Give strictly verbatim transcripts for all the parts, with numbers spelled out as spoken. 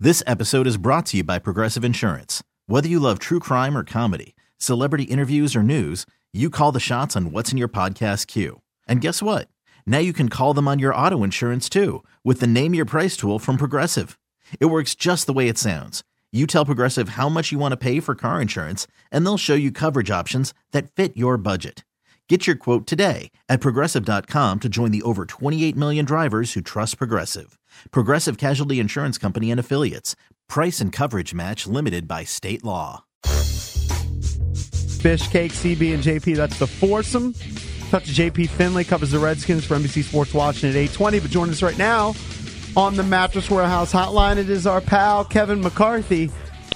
This episode is brought to you by Progressive Insurance. Whether you love true crime or comedy, celebrity interviews or news, you call the shots on what's in your podcast queue. And guess what? Now you can call them on your auto insurance too with the Name Your Price tool from Progressive. It works just the way it sounds. You tell Progressive how much you want to pay for car insurance, and they'll show you coverage options that fit your budget. Get your quote today at Progressive dot com to join the over twenty-eight million drivers who trust Progressive. Progressive Casualty Insurance Company and Affiliates. Price and coverage match limited by state law. Fish, Cake, C B, and J P, that's the foursome. Touch of J P Finley covers the Redskins for N B C Sports Watching at eight twenty. But join us right now on the Mattress Warehouse hotline. It is our pal, Kevin McCarthy.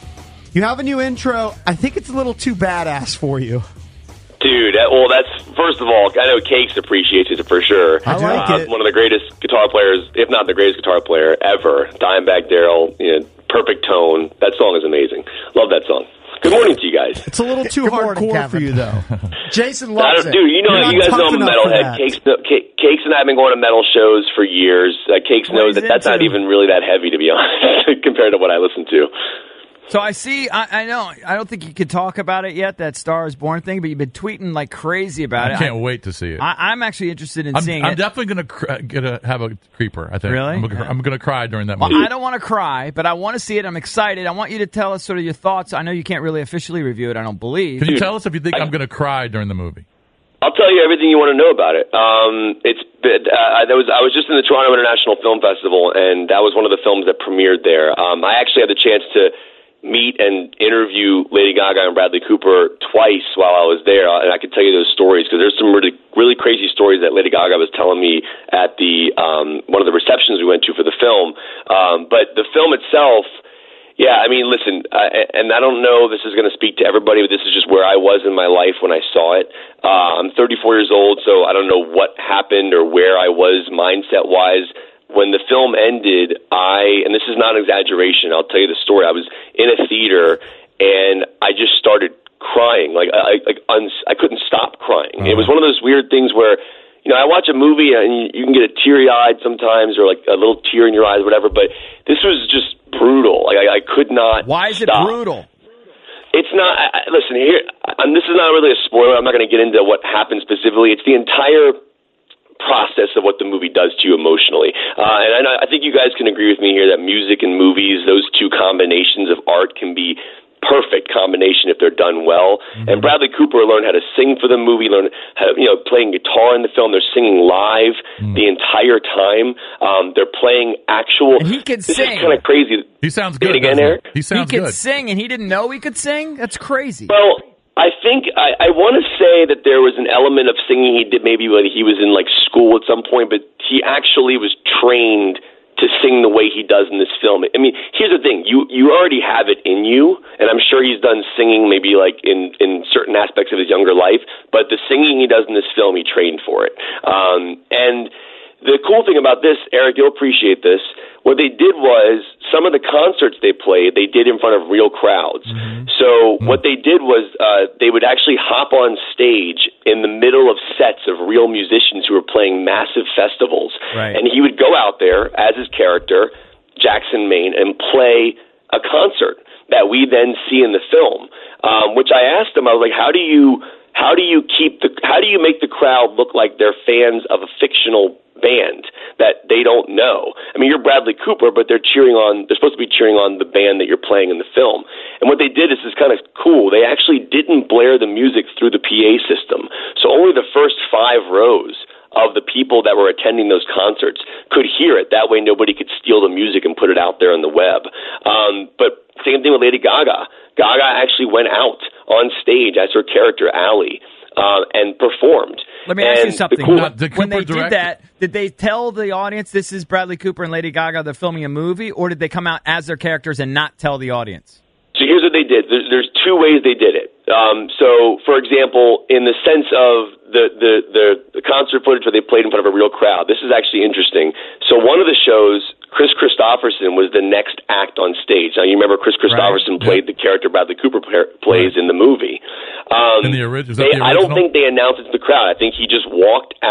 You have a new intro. I think it's a little too badass for you. Dude, well, that's, first of all, I know Cakes appreciates it for sure. I like uh, it. One of the greatest guitar players, if not the greatest guitar player ever. Dimebag Darrell, you know, perfect tone. That song is amazing. Love that song. Good morning to you guys. It's a little too Good morning, hardcore Kevin. for you, though. Jason I loves don't, it. dude, you know, You're you not guys know tough I'm a enough for metalhead. that. Cakes, Cakes and I have been going to metal shows for years. Uh, Cakes What knows he's that that's not into. even really that heavy, to be honest, compared to what I listen to. So I see, I, I know, I don't think you could talk about it yet, that Star is Born thing, but you've been tweeting like crazy about I it. can't I, wait to see it. I, I'm actually interested in I'm, seeing I'm it. definitely gonna cr- gonna have a creeper. I think. Really? I'm gonna, I'm gonna cry during that Well, movie. I don't want to cry, but I want to see it. I'm excited. I want you to tell us sort of your thoughts. I know you can't really officially review it, I don't believe. Can you Dude, tell us if you think I- I'm gonna cry during the movie? I'll tell you everything you want to know about it. Um, it's uh, there was I was just in the Toronto International Film Festival, and that was one of the films that premiered there. Um, I actually had the chance to meet and interview Lady Gaga and Bradley Cooper twice while I was there, and I could tell you those stories because there's some really really crazy stories that Lady Gaga was telling me at the um, one of the receptions we went to for the film. Um, but the film itself. Yeah, I mean, listen, uh, and I don't know this is going to speak to everybody, but this is just where I was in my life when I saw it. Uh, I'm thirty-four years old, so I don't know what happened or where I was mindset-wise. When the film ended, I, and this is not an exaggeration, I'll tell you the story. I was in a theater, and I just started crying. Like, I, like uns- I couldn't stop crying. Uh-huh. It was one of those weird things where, you know, I watch a movie, and you can get a teary-eyed sometimes or, like, a little tear in your eyes, whatever, but this was just brutal. Like I, I could not. Why is it stop. brutal? It's not. I, I- listen here, and this is not really a spoiler. I'm not going to get into what happened specifically. It's the entire process of what the movie does to you emotionally. Uh, and I, I think you guys can agree with me here that music and movies, those two combinations of art, can be perfect combination if they're done well. Mm-hmm. And Bradley Cooper learned how to sing for the movie, learned how, you know, playing guitar in the film. They're singing live mm. the entire time. Um, they're playing actual. And he can this sing. Is kind of crazy. He sounds Say good. it again, doesn't Eric. He, he sounds he could good. sing, and he didn't know he could sing? That's crazy. Well, I think I, I want to say that there was an element of singing he did maybe when he was in like school at some point, but he actually was trained to sing the way he does in this film. I mean, here's the thing. You you already have it in you, and I'm sure he's done singing maybe like in, in certain aspects of his younger life, but the singing he does in this film, he trained for it. Um, and the cool thing about this, Eric, you'll appreciate this, what they did was some of the concerts they played, they did in front of real crowds. Mm-hmm. So mm-hmm. what they did was uh, they would actually hop on stage in the middle of sets of real musicians who were playing massive festivals. Right. And he would go out there as his character, Jackson Maine, and play a concert that we then see in the film, um, which I asked him, I was like, how do you how do you keep the how do you make the crowd look like they're fans of a fictional band that they don't know? I mean, you're Bradley Cooper, but they're cheering on, they're supposed to be cheering on the band that you're playing in the film. And what they did is is kind of cool. They actually didn't blare the music through the P A system. So only the first five rows of the people that were attending those concerts could hear it. That way nobody could steal the music and put it out there on the web. Um, but same thing with Lady Gaga. Gaga actually went out on stage as her character, Allie, uh, and performed. Let me ask and you something. Cool, Now, did when Cooper they did direct that, did they tell the audience this is Bradley Cooper and Lady Gaga, they're filming a movie, or did they come out as their characters and not tell the audience? So here's what they did. There's, there's two ways they did it. Um, so, for example, in the sense of the, the, the, the concert footage where they played in front of a real crowd, this is actually interesting. So one of the shows, Chris Christopherson was the next act on stage. Now, you remember Chris Christopherson Right. played yeah. the character Bradley Cooper plays right. in the movie. Um, in the, ori- is that they, the original? I don't think they announced it to the crowd. I think he just walked out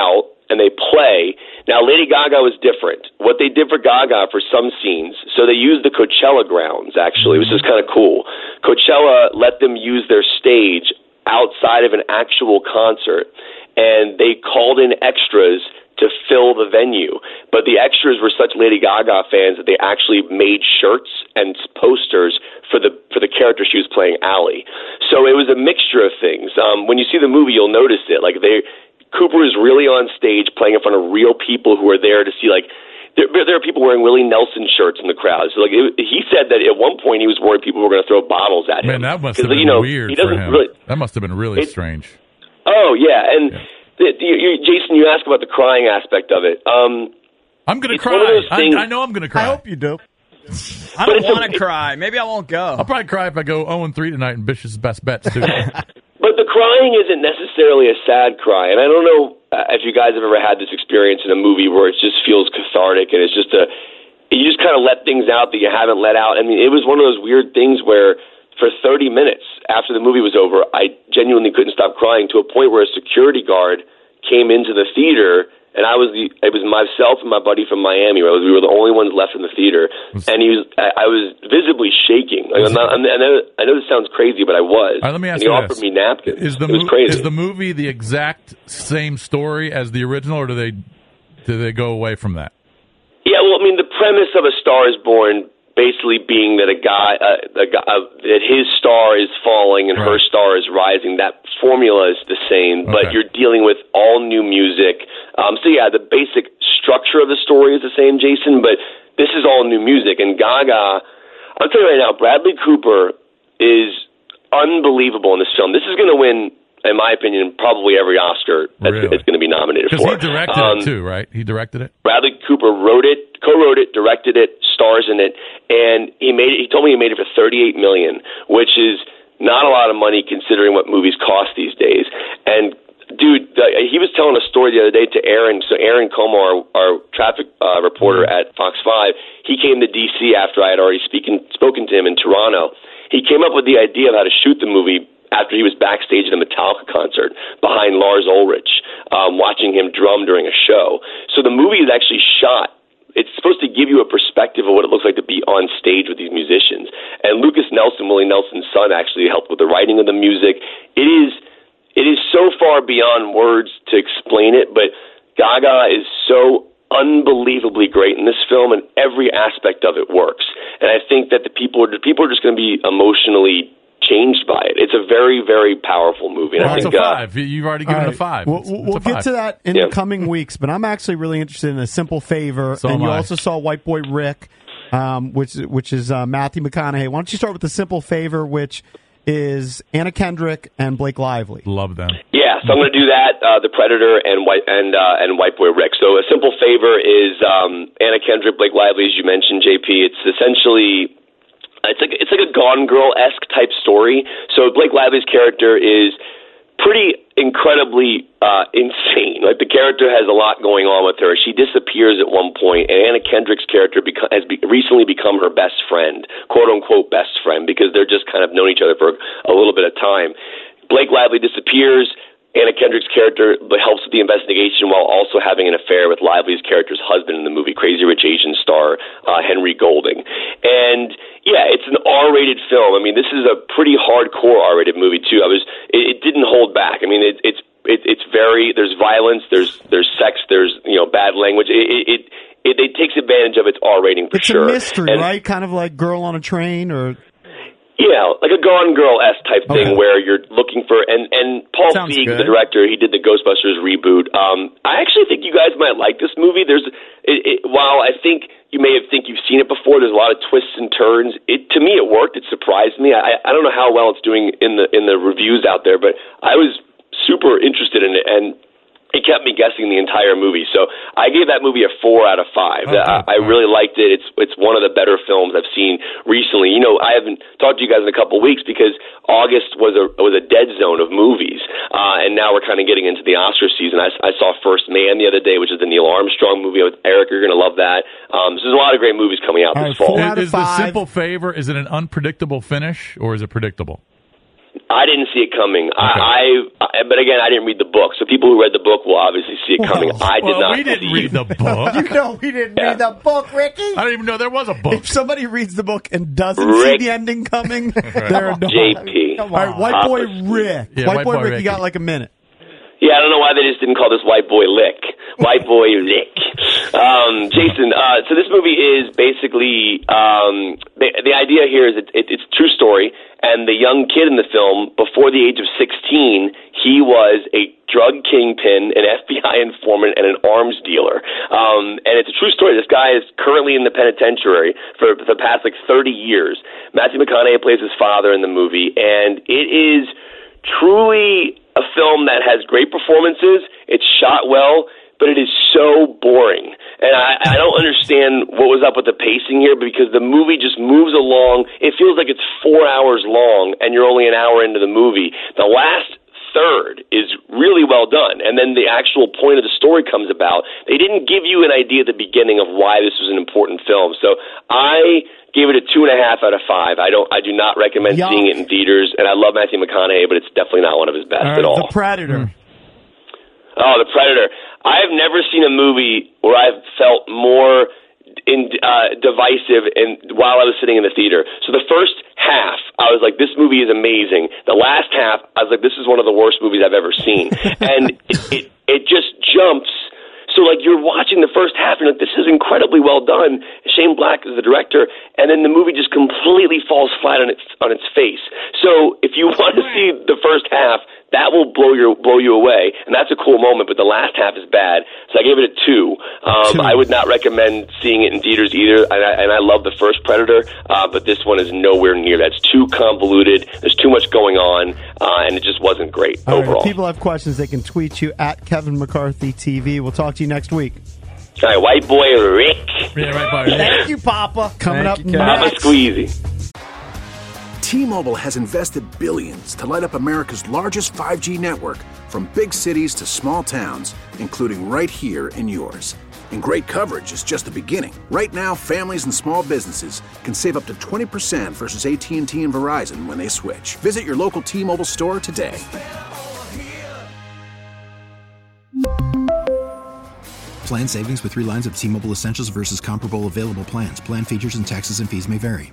and they play. Now, Lady Gaga was different. What they did for Gaga for some scenes, so they used the Coachella grounds, actually, which is kind of cool. Coachella let them use their stage outside of an actual concert, and they called in extras to fill the venue. But the extras were such Lady Gaga fans that they actually made shirts and posters for the for the character she was playing, Allie. So it was a mixture of things. Um, when you see the movie, you'll notice it. Like they, Cooper is really on stage playing in front of real people who are there to see, like, There, there are people wearing Willie Nelson shirts in the crowd. So, like, it, he said that at one point he was worried people were going to throw bottles at him. Man, that must have been you know, weird he for doesn't him. Really, that must have been really it, strange. Oh yeah, and yeah. The, the, you, Jason, you asked about the crying aspect of it. Um, I'm going to cry. Things, I, I know I'm going to cry. I hope you do. I don't want to cry. Maybe I won't go. I'll probably cry if I go oh and three tonight in Bishop's Best Bets, too. But the crying isn't necessarily a sad cry, and I don't know if you guys have ever had this experience in a movie where it just feels cathartic and it's just a you just kind of let things out that you haven't let out. I mean, it was one of those weird things where for thirty minutes after the movie was over, I genuinely couldn't stop crying to a point where a security guard came into the theater, and I was the it was myself and my buddy from Miami. Right? We were the only ones left in the theater, and he was I, I was visibly shaking. Like, I'm not, I'm, I know I know this sounds crazy, but I was. All right, let me ask and he you offered this. me napkins. Is the it was mo- crazy. Is the movie the exact same story as the original, or do they do they go away from that? Yeah, well, I mean, the premise of A Star Is Born basically being that a guy, uh, a guy uh, that his star is falling and right. her star is rising. That formula is the same, Okay. but you're dealing with all new music. Um, so yeah, the basic structure of the story is the same, Jason, but this is all new music. And Gaga, I'll tell you right now, Bradley Cooper is unbelievable in this film. This is going to win, in my opinion, probably every Oscar that's Really? it's going to be nominated Because for. he directed Um, it too, right? He directed it. Bradley Cooper wrote it, co-wrote it, directed it, stars in it, and he made it. He told me he made it for thirty-eight million dollars, which is not a lot of money considering what movies cost these days. And dude, the, he was telling a story the other day to Aaron. So Aaron Como, our, our traffic uh, reporter at Fox five, he came to D C after I had already speaking, spoken to him in Toronto. He came up with the idea of how to shoot the movie after he was backstage at a Metallica concert behind Lars Ulrich, um, watching him drum during a show. So the movie is actually shot. It's supposed to give you a perspective of what it looks like to be on stage with these musicians. And Lucas Nelson, Willie Nelson's son, actually helped with the writing of the music. It is it is so far beyond words to explain it, but Gaga is so unbelievably great in this film, and every aspect of it works. And I think that the people are, the people are just going to be emotionally changed by it. It's a very, very powerful movie. And Well, I it's think, a uh, five. You've already given All it a right. five. We'll, It's- we'll, it's we'll a get five. to that in Yeah. the coming weeks, but I'm actually really interested in A Simple Favor. So and am you I. also saw White Boy Rick, um, which which is uh, Matthew McConaughey. Why don't you start with The Simple Favor, which is Anna Kendrick and Blake Lively. Love them. Yeah, so I'm going to do that. Uh, the Predator and White and uh, and White Boy Rick. So A Simple Favor is um, Anna Kendrick, Blake Lively, as you mentioned, J P. It's essentially it's like it's like a Gone Girl-esque type story. So Blake Lively's character is pretty incredibly uh, insane. Like, the character has a lot going on with her. She disappears at one point, and Anna Kendrick's character beco- has be- recently become her best friend, quote unquote best friend, because they're just kind of known each other for a little bit of time. Blake Lively disappears. Anna Kendrick's character helps with the investigation while also having an affair with Lively's character's husband in the movie, Crazy Rich Asian star uh, Henry Golding. And yeah, it's an R-rated film. I mean, this is a pretty hardcore R-rated movie too. I was, it, it didn't hold back. I mean, it, it's it, it's very there's violence, there's there's sex, there's you know bad language. It it, it, it takes advantage of its R rating for it's sure. It's a mystery, and, right? Kind of like Girl on a Train, or. Yeah, like a Gone Girl-esque type thing, Okay. where you're looking for, and, and Paul Sounds Feig, good. the director, he did the Ghostbusters reboot. Um, I actually think you guys might like this movie. There's, it, it, while I think you may have think you've seen it before, there's a lot of twists and turns. It to me, it worked. It surprised me. I, I don't know how well it's doing in the in the reviews out there, but I was super interested in it, and it kept me guessing the entire movie. So I gave that movie a four out of five. Okay. I, I really liked it. It's it's one of the better films I've seen recently. You know, I haven't talked to you guys in a couple of weeks because August was a was a dead zone of movies, uh, and now we're kind of getting into the Oscar season. I, I saw First Man the other day, which is the Neil Armstrong movie with Eric. You're going to love that. Um, so there's a lot of great movies coming out All this right, fall. four out of Is, is the five. simple favor, is it an unpredictable finish or is it predictable? Uh, I didn't see it coming. Okay. I, I, but again, I didn't read the book. So people who read the book will obviously see it coming. Well, I did well, not. we didn't see read the book. You know we didn't Yeah. read the book, Ricky. I didn't even know there was a book. If somebody reads the book and doesn't Rick. see the ending coming, they're a dog. J P. All right, white boy Papa Rick. Yeah, white, white boy, boy Rick, Ricky. you got like a minute. Yeah, I don't know why they just didn't call this White Boy Lick. White Boy Lick. Um, Jason, uh, so this movie is basically, um, the, the idea here is it, it, it's a true story, and the young kid in the film, before the age of sixteen, he was a drug kingpin, an F B I informant, and an arms dealer. Um, and it's a true story. This guy is currently in the penitentiary for, for the past, like, thirty years. Matthew McConaughey plays his father in the movie, and it is truly a film that has great performances. It's shot well, but it is so boring. And I, I don't understand what was up with the pacing here, because the movie just moves along. It feels like it's four hours long, and you're only an hour into the movie. The last third is really well done, and then the actual point of the story comes about. They didn't give you an idea at the beginning of why this was an important film. So I gave it a two and a half out of five. I don't. I do not recommend Yuck. seeing it in theaters, and I love Matthew McConaughey, but it's definitely not one of his best All right, at all. The Predator. Oh, The Predator. I have never seen a movie where I've felt more in, uh, divisive in, while I was sitting in the theater. So the first half, I was like, this movie is amazing. The last half, I was like, this is one of the worst movies I've ever seen. And it, it, it just jumps. So, like, you're watching the first half, and you're like, this is incredibly well done. Shane Black is the director, and then the movie just completely falls flat on its on its face. So, if you want to see the first half, that will blow your blow you away, and that's a cool moment. But the last half is bad, so I gave it a two. Um, Two. I would not recommend seeing it in theaters either, and I, and I love the first Predator, uh, but this one is nowhere near. That's too convoluted. There's too much going on, uh, and it just wasn't great All right, overall. if people have questions, they can tweet you at Kevin McCarthy T V. We'll talk to you next week. All right, White Boy Rick, Yeah, right, Bart. Thank you, Papa. Coming Thank up you, Kevin. Papa next. Squeezy. T-Mobile has invested billions to light up America's largest five G network, from big cities to small towns, including right here in yours. And great coverage is just the beginning. Right now, families and small businesses can save up to twenty percent versus A T and T and Verizon when they switch. Visit your local T-Mobile store today. Plan savings with three lines of T-Mobile Essentials versus comparable available plans. Plan features and taxes and fees may vary.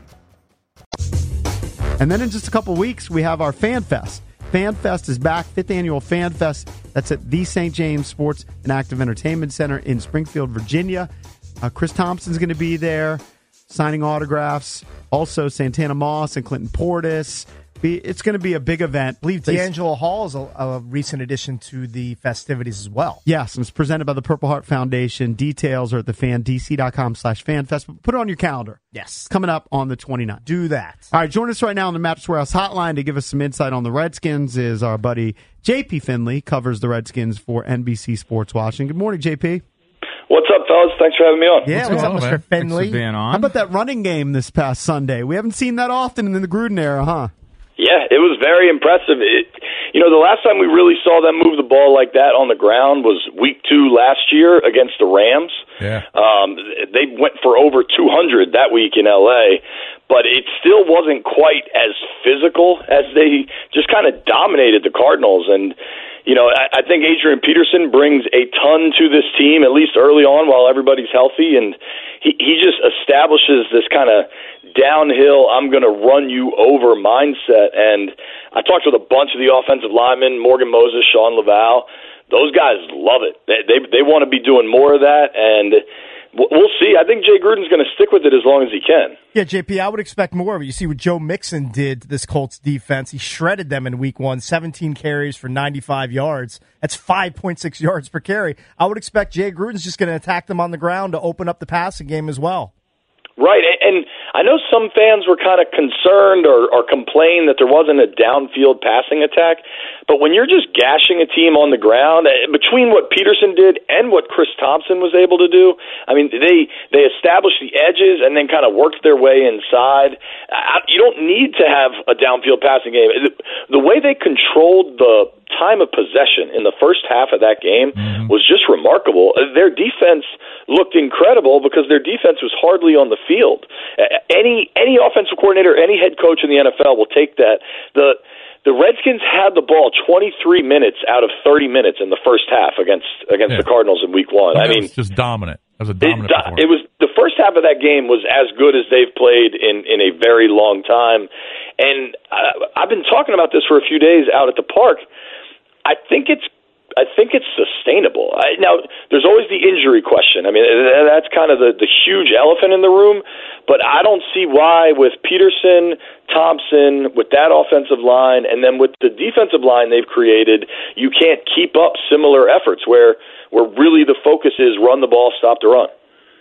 And then in just a couple weeks, we have our Fan Fest. Fan Fest is back, fifth annual Fan Fest. That's at the Saint James Sports and Active Entertainment Center in Springfield, Virginia. Uh, Chris Thompson's going to be there, signing autographs. Also, Santana Moss and Clinton Portis. Be, it's going to be a big event. I believe They- D'Angelo Hall is a, a recent addition to the festivities as well. Yes, and it's presented by the Purple Heart Foundation. Details are at the fan d c dot com slash fan fest. Put it on your calendar. Yes. Coming up on the twenty-ninth. Do that. All right, join us right now on the Mattress Warehouse Hotline to give us some insight on the Redskins is our buddy J P Finley, covers the Redskins for N B C Sports Washington. Good morning, J P. What's up, fellas? Thanks for having me on. Yeah, What's what's going up, on, Mister man? Finley? Thanks for being on. How about that running game this past Sunday? We haven't seen that often in the Gruden era, huh? Yeah, it was very impressive. It, you know, the last time we really saw them move the ball like that on the ground was week two last year against the Rams. Yeah. Um, they went for over two hundred that week in L A, but it still wasn't quite as physical as they just kind of dominated the Cardinals. And, you know, I, I think Adrian Peterson brings a ton to this team, at least early on while everybody's healthy, and he, he just establishes this kind of downhill, I'm going to run you over mindset. And I talked with a bunch of the offensive linemen, Morgan Moses, Sean Laval. Those guys love it. They they, they want to be doing more of that, and we'll see. I think Jay Gruden's going to stick with it as long as he can. Yeah, J P, I would expect more of it. You see what Joe Mixon did to this Colts defense. He shredded them in week one, seventeen carries for ninety-five yards. That's five point six yards per carry. I would expect Jay Gruden's just going to attack them on the ground to open up the passing game as well. Right, and I know some fans were kind of concerned or, or complained that there wasn't a downfield passing attack, but when you're just gashing a team on the ground, between what Peterson did and what Chris Thompson was able to do, I mean, they they established the edges and then kind of worked their way inside. You don't need to have a downfield passing game. The way they controlled the time of possession in the first half of that game mm-hmm. was just remarkable. Their defense looked incredible because their defense was hardly on the field. Any any offensive coordinator, any head coach in the N F L will take that. The the Redskins had the ball twenty-three minutes out of thirty minutes in the first half against against Yeah. the Cardinals in Week One. I, I mean, mean, it was just dominant. It was a it, dominant it was the first half of that game was as good as they've played in in a very long time. And uh, I've been talking about this for a few days out at the park. I think it's I think it's sustainable. I, now, there's always the injury question. I mean, that's kind of the, the huge elephant in the room. But I don't see why with Peterson, Thompson, with that offensive line, and then with the defensive line they've created, you can't keep up similar efforts where where really the focus is run the ball, stop the run.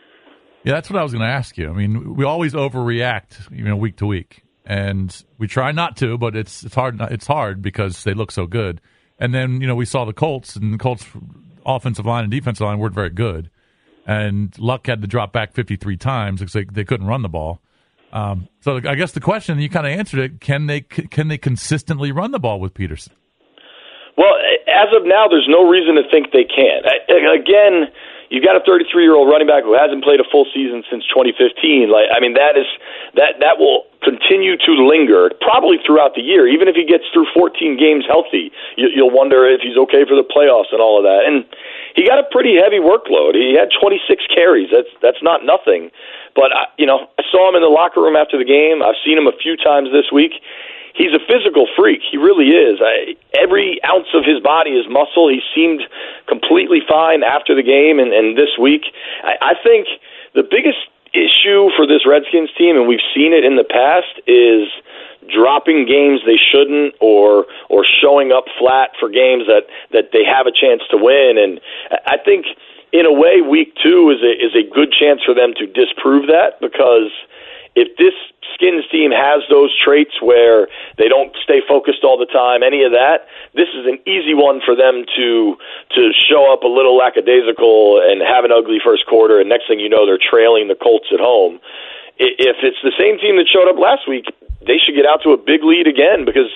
Yeah, that's what I was going to ask you. I mean, we always overreact, you know, week to week, and we try not to, but it's it's hard. It's hard because they look so good. And then, you know, we saw the Colts, and the Colts' offensive line and defensive line weren't very good. And Luck had to drop back fifty-three times because they, they couldn't run the ball. Um, so I guess the question, you kind of answered it, can they can they consistently run the ball with Peterson? Well, as of now, there's no reason to think they can. Again, you got a thirty-three-year-old running back who hasn't played a full season since twenty fifteen. Like, I mean, that is that that will continue to linger probably throughout the year. Even if he gets through fourteen games healthy, you, you'll wonder if he's okay for the playoffs and all of that. And he got a pretty heavy workload. He had twenty-six carries. That's that's not nothing. But I, you know, I saw him in the locker room after the game. I've seen him a few times this week. He's a physical freak. He really is. I, every ounce of his body is muscle. He seemed completely fine after the game and, and this week. I, I think the biggest issue for this Redskins team, and we've seen it in the past, is dropping games they shouldn't or or showing up flat for games that, that they have a chance to win. And I think, in a way, week two is a, is a good chance for them to disprove that, because if this Skins team has those traits where they don't stay focused all the time, any of that, this is an easy one for them to to show up a little lackadaisical and have an ugly first quarter, and next thing you know, they're trailing the Colts at home. If it's the same team that showed up last week, they should get out to a big lead again, because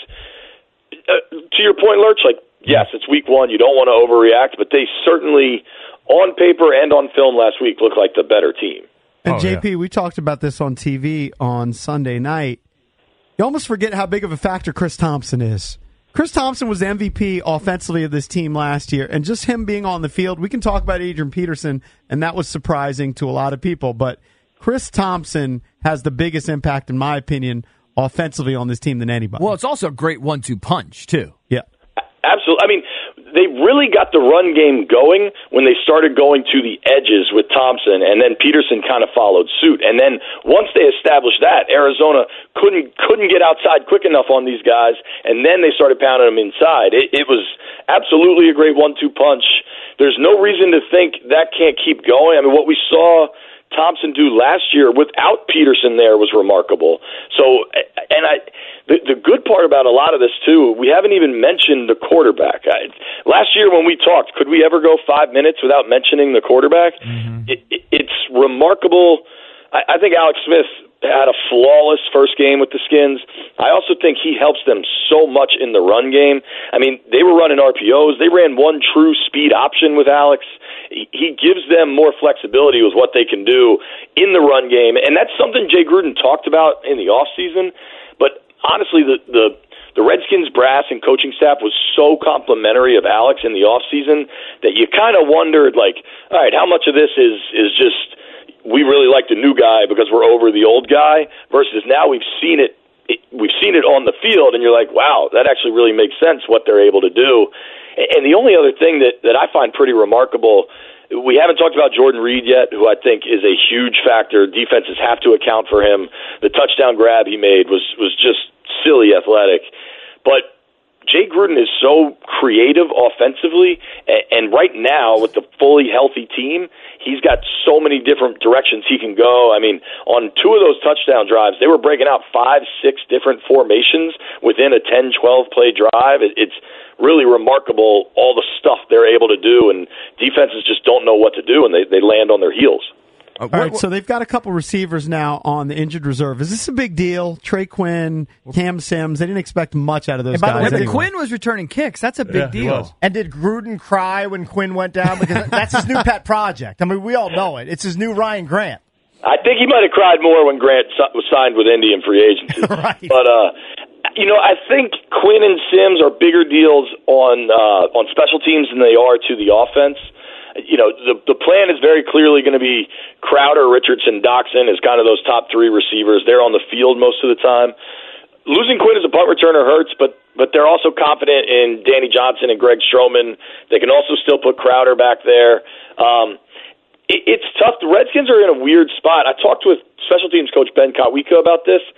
uh, to your point, Lurch, like, yes, it's week one, you don't want to overreact, but they certainly, on paper and on film last week, look like the better team. And oh, J P, yeah. we talked about this on T V on Sunday night. You almost forget how big of a factor Chris Thompson is. Chris Thompson was the M V P offensively of this team last year, and just him being on the field, we can talk about Adrian Peterson, and that was surprising to a lot of people, but Chris Thompson has the biggest impact, in my opinion, offensively on this team than anybody. Well, it's also a great one two punch, too. Yeah. Absolutely. I mean, they really got the run game going when they started going to the edges with Thompson, and then Peterson kind of followed suit. And then once they established that, Arizona couldn't couldn't get outside quick enough on these guys, and then they started pounding them inside. It, it was absolutely a great one two punch. There's no reason to think that can't keep going. I mean, what we saw Thompson do last year without Peterson there was remarkable. So, and I, the, the good part about a lot of this too, we haven't even mentioned the quarterback. I, last year when we talked, could we ever go five minutes without mentioning the quarterback? Mm-hmm. It, it, it's remarkable. I, I think Alex Smith had a flawless first game with the Skins. I also think he helps them so much in the run game. I mean, they were running R P Os. They ran one true speed option with Alex. He gives them more flexibility with what they can do in the run game, and that's something Jay Gruden talked about in the offseason. But honestly, the, the the Redskins brass and coaching staff was so complimentary of Alex in the offseason that you kind of wondered, like, all right, how much of this is is just we really like the new guy because we're over the old guy, versus now we've seen it, it we've seen it on the field, and you're like, wow, that actually really makes sense what they're able to do. And the only other thing that, that I find pretty remarkable, we haven't talked about Jordan Reed yet, who I think is a huge factor. Defenses have to account for him. The touchdown grab he made was, was just silly athletic. But Jay Gruden is so creative offensively, and right now with the fully healthy team, he's got so many different directions he can go. I mean, on two of those touchdown drives, they were breaking out five, six different formations within a ten, twelve play drive. It's really remarkable all the stuff they're able to do, and defenses just don't know what to do, and they, they land on their heels. All right, so they've got a couple receivers now on the injured reserve. Is this a big deal? Trey Quinn, Cam Sims, they didn't expect much out of those And by the guys. way, anyway. Quinn was returning kicks. That's a big Yeah, he deal. was. And did Gruden cry when Quinn went down? Because that's his new pet project. I mean, we all know it. It's his new Ryan Grant. I think he might have cried more when Grant si- was signed with Indy in free agency. Right. But uh, You know, I think Quinn and Sims are bigger deals on uh, on special teams than they are to the offense. You know, the the plan is very clearly going to be Crowder, Richardson, Doxson as kind of those top three receivers. They're on the field most of the time. Losing Quinn as a punt returner hurts, but but they're also confident in Danny Johnson and Greg Stroman. They can also still put Crowder back there. Um, it, it's tough. The Redskins are in a weird spot. I talked with special teams coach Ben Kotwika about this.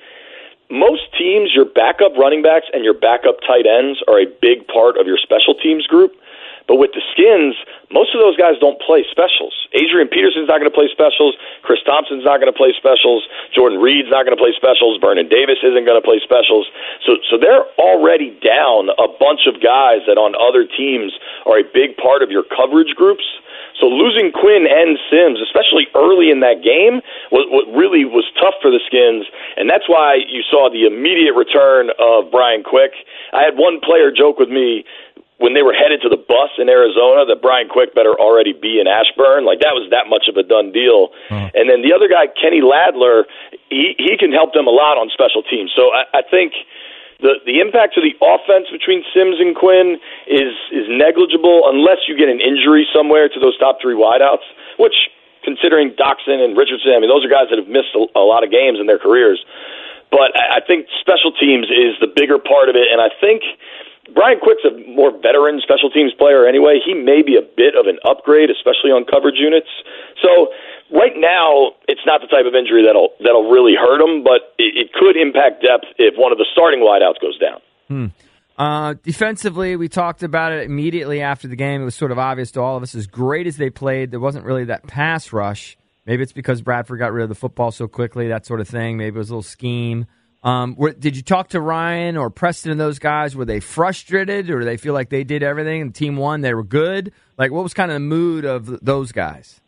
Most teams, your backup running backs and your backup tight ends are a big part of your special teams group. But with the Skins, most of those guys don't play specials. Adrian Peterson's not going to play specials. Chris Thompson's not going to play specials. Jordan Reed's not going to play specials. Vernon Davis isn't going to play specials. So, so they're already down a bunch of guys that on other teams are a big part of your coverage groups. So losing Quinn and Sims, especially early in that game, what, what really was tough for the Skins, and that's why you saw the immediate return of Brian Quick. I had one player joke with me when they were headed to the bus in Arizona that Brian Quick better already be in Ashburn. Like, that was that much of a done deal. Uh-huh. And then the other guy, Kenny Ladler, he, he can help them a lot on special teams. So I, I think the the impact to the offense between Sims and Quinn is is negligible unless you get an injury somewhere to those top three wideouts, which, considering Doxson and Richardson, I mean, those are guys that have missed a, a lot of games in their careers. But I, I think special teams is the bigger part of it, and I think Brian Quick's a more veteran special teams player anyway. He may be a bit of an upgrade, especially on coverage units. So right now, it's not the type of injury that'll that'll really hurt him, but it, it could impact depth if one of the starting wideouts goes down. Hmm. Uh, defensively, we talked about it immediately after the game. It was sort of obvious to all of us. As great as they played, there wasn't really that pass rush. Maybe it's because Bradford got rid of the football so quickly, that sort of thing. Maybe it was a little scheme. Um, were, did you talk to Ryan or Preston and those guys? Were they frustrated, or did they feel like they did everything and the team won, they were good? Like, what was kind of the mood of those guys?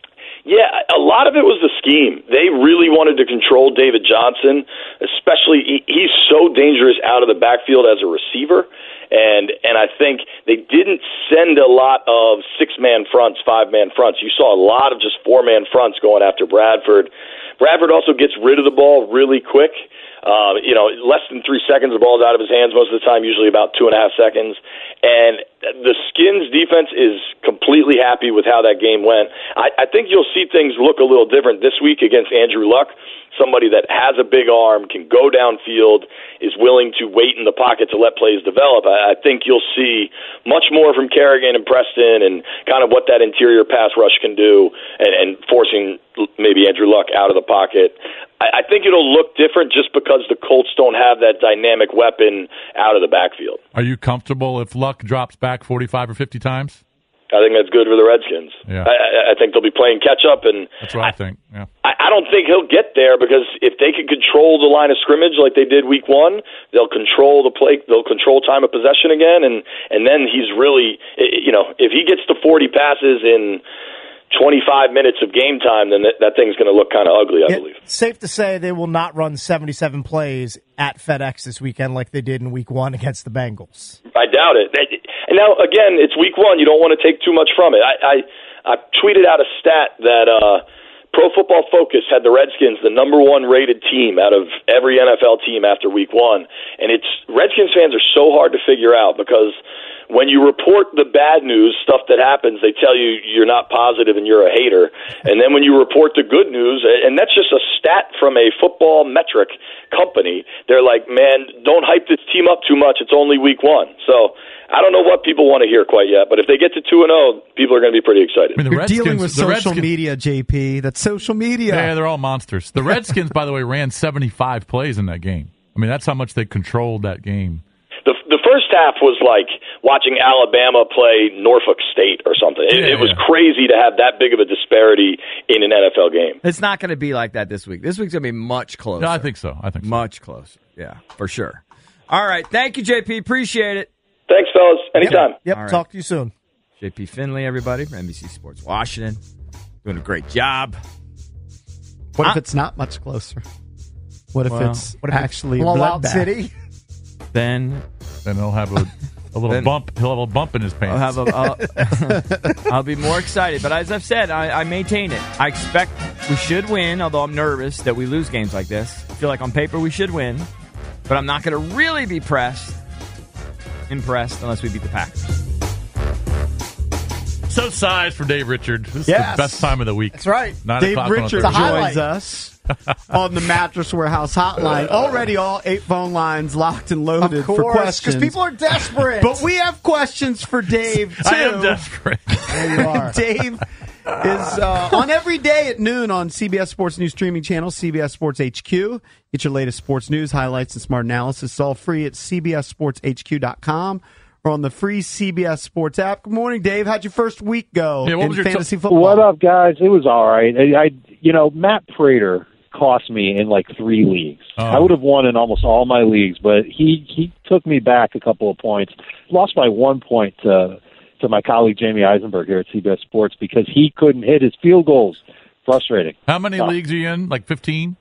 Yeah, a lot of it was the scheme. They really wanted to control David Johnson, especially he, he's so dangerous out of the backfield as a receiver. And and I think they didn't send a lot of six-man fronts, five-man fronts. You saw a lot of just four-man fronts going after Bradford. Bradford also gets rid of the ball really quick. Uh, you know, less than three seconds, the ball's out of his hands most of the time, usually about two and a half seconds. And the Skins defense is completely happy with how that game went. I, I think you'll see things look a little different this week against Andrew Luck, somebody that has a big arm, can go downfield, is willing to wait in the pocket to let plays develop. I, I think you'll see much more from Kerrigan and Preston and kind of what that interior pass rush can do and, and forcing maybe Andrew Luck out of the pocket. I think it'll look different just because the Colts don't have that dynamic weapon out of the backfield. Are you comfortable if Luck drops back forty-five or fifty times? I think that's good for the Redskins. Yeah. I, I think they'll be playing catch-up. And that's what I, I think, yeah. I, I don't think he'll get there because if they can control the line of scrimmage like they did week one, they'll control the play, they'll control time of possession again, and, and then he's really, you know, if he gets to forty passes in twenty-five minutes of game time, then that, that thing's going to look kind of ugly, I yeah, believe. Safe to say they will not run seventy-seven plays at FedEx this weekend like they did in week one against the Bengals. I doubt it. And now, again, it's week one. You don't want to take too much from it. I, I, I tweeted out a stat that uh, Pro Football Focus had the Redskins the number one rated team out of every N F L team after week one. And it's Redskins fans are so hard to figure out because when you report the bad news, stuff that happens, they tell you you're not positive and you're a hater. And then when you report the good news, and that's just a stat from a football metric company, they're like, man, don't hype this team up too much. It's only week one. So I don't know what people want to hear quite yet, but if they get to two and oh, people are going to be pretty excited. I mean, the You're Redskins, dealing with the social Redskins, media, J P. That's social media. Yeah, they're all monsters. The Redskins, by the way, ran seventy-five plays in that game. I mean, that's how much they controlled that game. The the first half was like watching Alabama play Norfolk State or something. It, yeah, it was yeah. crazy to have that big of a disparity in an N F L game. It's not going to be like that this week. This week's going to be much closer. No, I think so. I think so. Much closer. Yeah, for sure. All right. Thank you, J P. Appreciate it. Thanks, fellas. Anytime. Yep. yep. Right. Talk to you soon. J P Finley, everybody, from N B C Sports Washington. Doing a great job. What if Uh, it's not much closer? What if Well, it's What if actually it's a Blowout bloodbath? City? Then Then he'll have a, a little Then- bump. He'll have a bump in his pants. I'll have a. I'll, I'll be more excited. But as I've said, I, I maintain it. I expect we should win, although I'm nervous that we lose games like this. I feel like on paper we should win. but I'm not going to really be pressed, impressed unless we beat the Packers. So size for Dave Richard. This Yes. is the best time of the week. That's right. Nine Dave o'clock on a Richard Thursday. joins us on the Mattress Warehouse hotline. Already all eight phone lines locked and loaded Of for course, questions. because people are desperate. But we have questions for Dave, too. I am desperate. There you are. Dave is uh, on every day at noon on C B S Sports News streaming channel, C B S Sports H Q. Get your latest sports news, highlights, and smart analysis. It's all free at C B S Sports H Q dot com or on the free C B S Sports app. Good morning, Dave. How'd your first week go Yeah, what in was your fantasy t- football? What up, guys? It was all right. I, I you know, Matt Prater cost me in like three leagues. Oh. I would have won in almost all my leagues, but he he took me back a couple of points. Lost by one point to to my colleague Jamie Eisenberg here at C B S Sports because he couldn't hit his field goals. Frustrating. How many Uh, leagues are you in? Like fifteen?